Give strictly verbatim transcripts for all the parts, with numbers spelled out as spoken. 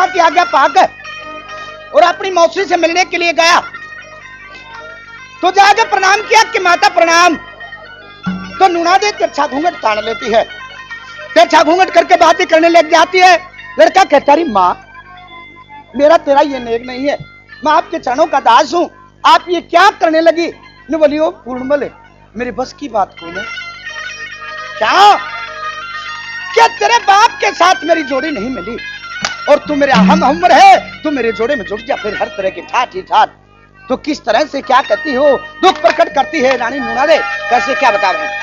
माँ की आज्ञा पाकर और अपनी मौसी से मिलने के लिए गया तो जाकर प्रणाम किया कि माता प्रणाम। तो नूना दे तिरछा घूंघट तान लेती है, तिरछा घूंघट करके बातें करने लग जाती है। लड़का कहता रही माँ मेरा तेरा ये नेक नहीं है, मैं आपके चरणों का दास हूं, आप ये क्या करने लगी? ने बोली ओ पूर्णमल मेरे बस की बात कौन है? क्या क्या तेरे बाप के साथ मेरी जोड़ी नहीं मिली और तू मेरे हम उम्र है, तू मेरे जोड़े में जुड़ जा, फिर हर तरह की ठाठ ही ठाठ। तो किस तरह से क्या करती हो, दुख प्रकट करती है रानी नूना दे, कैसे क्या बता रहे?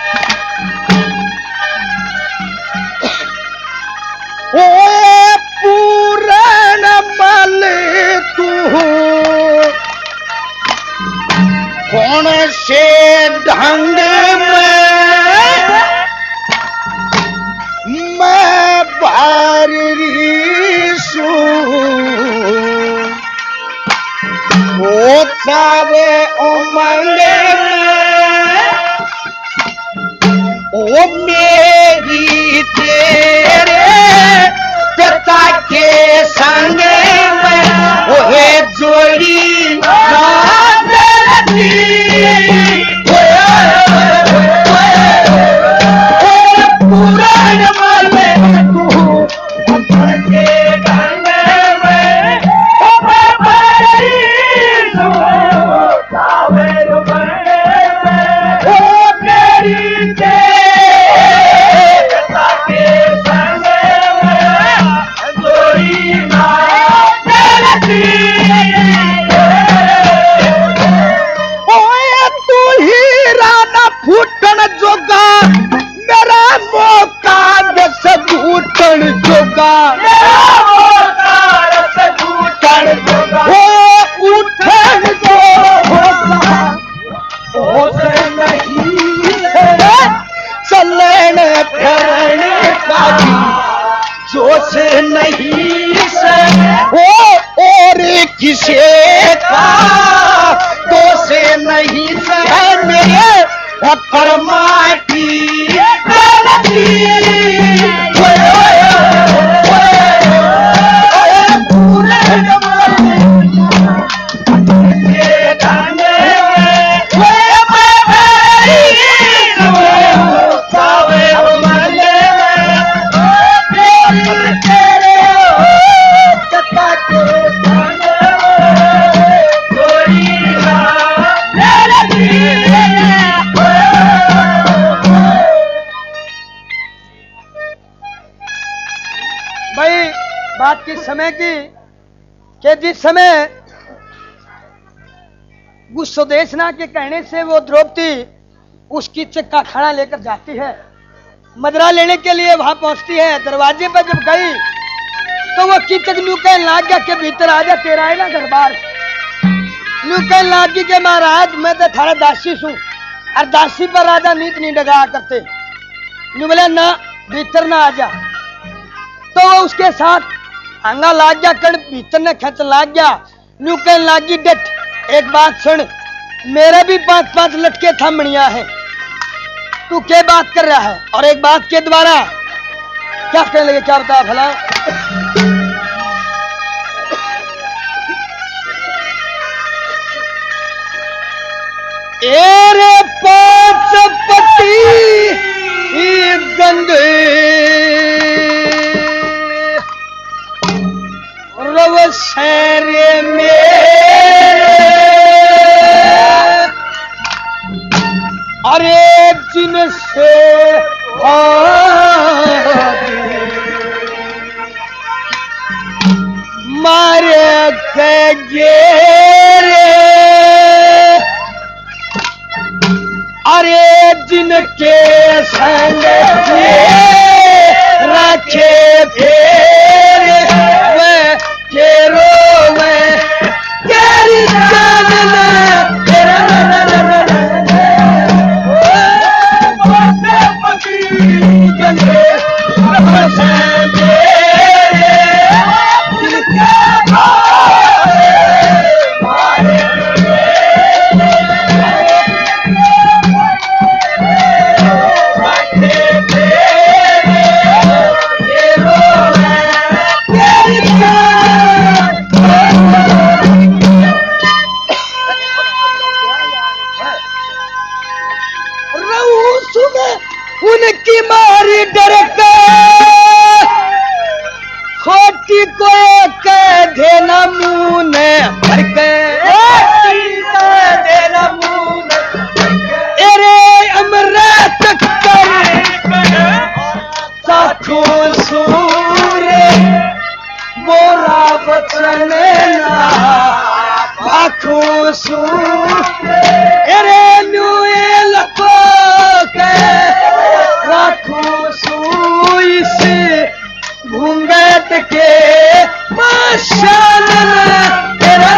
ओ पूरणमल तू कौन से ढंग में मैं बारी सू ओ चावे उमंग में ओ मेरी तेरे पिता के संग में ओ है जोड़ी समय की कि जिस समय गुस्सोदेशना के कहने से वो द्रौपदी उस कीचक का खाना लेकर जाती है, मदरा लेने के लिए वहां पहुंचती है। दरवाजे पर जब गई तो वो कीचक न्यू कहने लग गया के भीतर आ जा, तेरा है ना दरबार। न्यू कहने लगी के महाराज मैं तो थारा दासी हूं और दासी पर राजा नीत नहीं डगा करते। न्यू बोले ना भीतर ना आ जा। तो वो उसके साथ आंगा लाग गया, कण भीतर ने खच लाग गया। न्यू कहने लागी डट एक बात सुन, मेरे भी पांच पांच लटके थामणिया है, तू क्या बात कर रहा है? और एक बात के द्वारा क्या कहने लगे, क्या बता भला? एरे पांच पति गंगे रव शहर में अरे जिनसे मारे गए अरे जिनके संग रखे फेर वे केरो में तेरी जान Oh उनकी मारी डर के खोटी को कह देना मुंह ने भर के देना मुंह अरे अमृत कर साखो सूरे मोरा बचन ना आखो सूरे अरे न्यूए लको के राखो सुई से घूंघट के माशान तेरा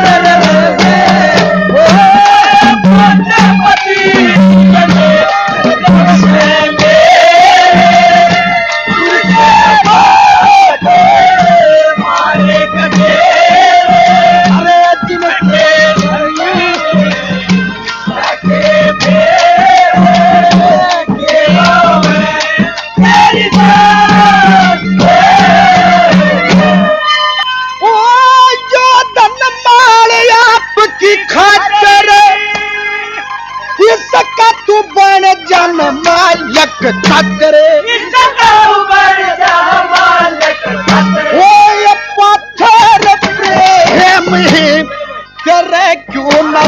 तू बन जन मालिक ठाकरे ओ पत्थर प्रेम तेरे क्यों न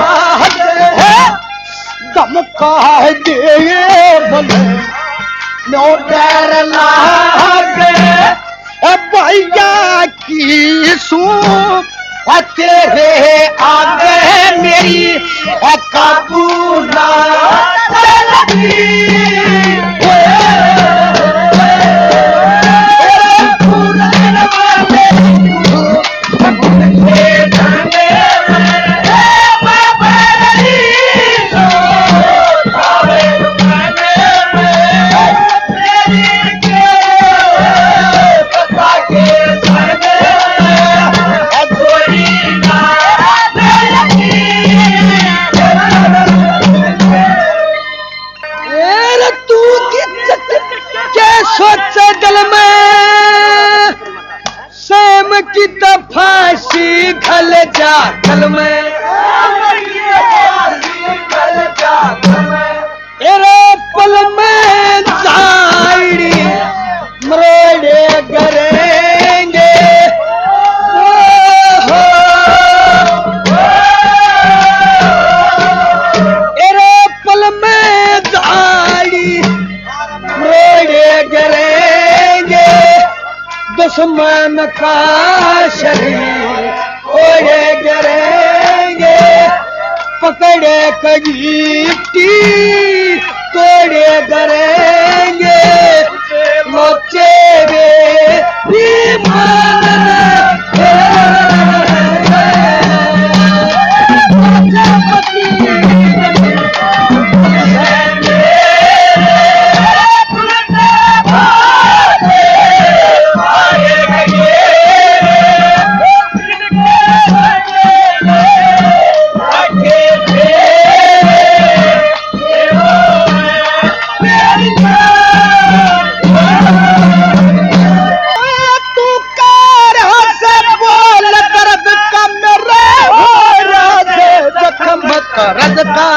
दम कह दे बोले नो डर लागे भैया की सू तेरे आगे मेरी काबू ना सोच दिल में सेम की तो फांसी खल जा खल में एरे पल में जाड़ी मरोड़े करेंगे एरे पल में जाड़ी करेंगे दुश्मन का शरीर ओए करेंगे पकड़े कजीटी तोड़े करेंगे लोचे रे रद का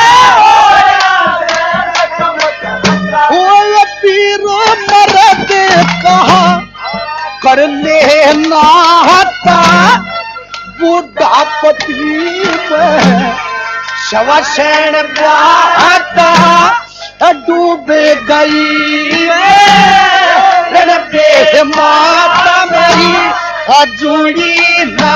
पीरो मरद कहा कर ले नाता बुढ़ापति में शवशैन बाता डूबे गई रणबे माता मेरी जुड़ी ना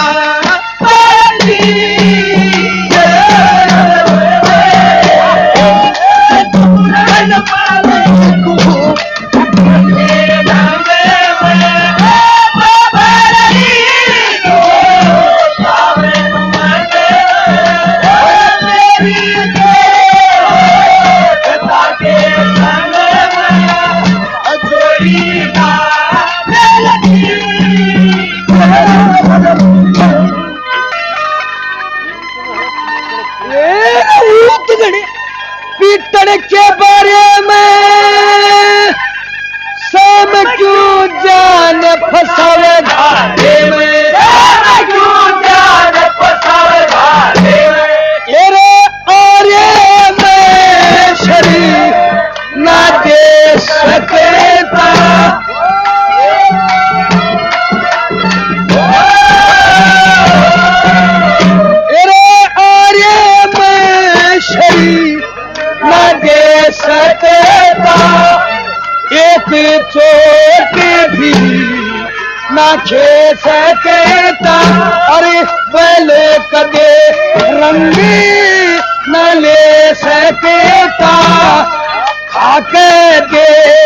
चोट भी ना खे सकता, अरे बैले कदे रंगी न ले सकता, खाके दे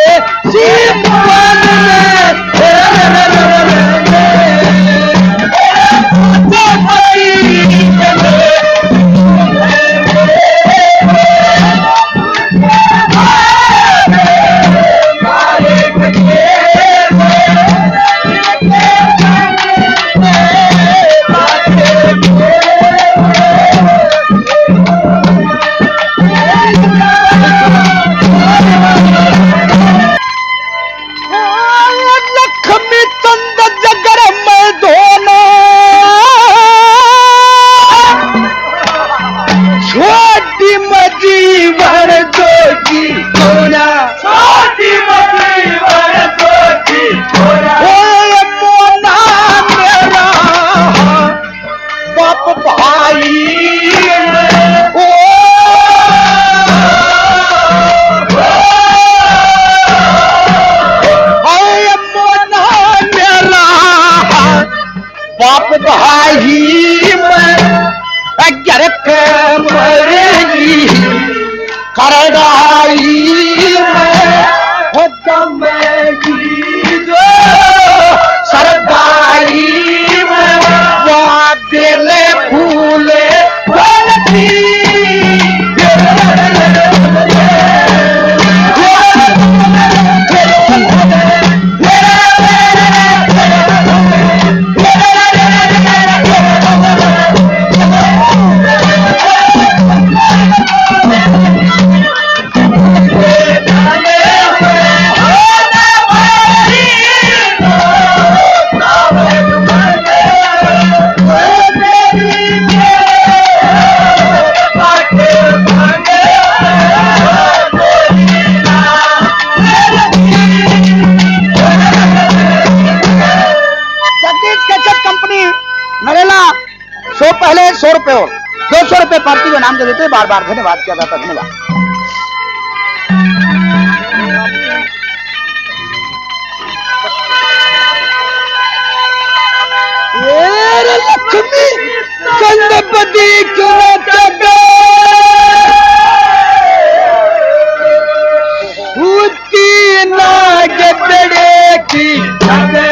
जीवन सौ रुपए और दो सौ रुपए पार्टी को नाम दे देते, बार बार धन्यवाद किया जाता। धन्यवाद। लक्ष्मी गणपति नाग बड़े की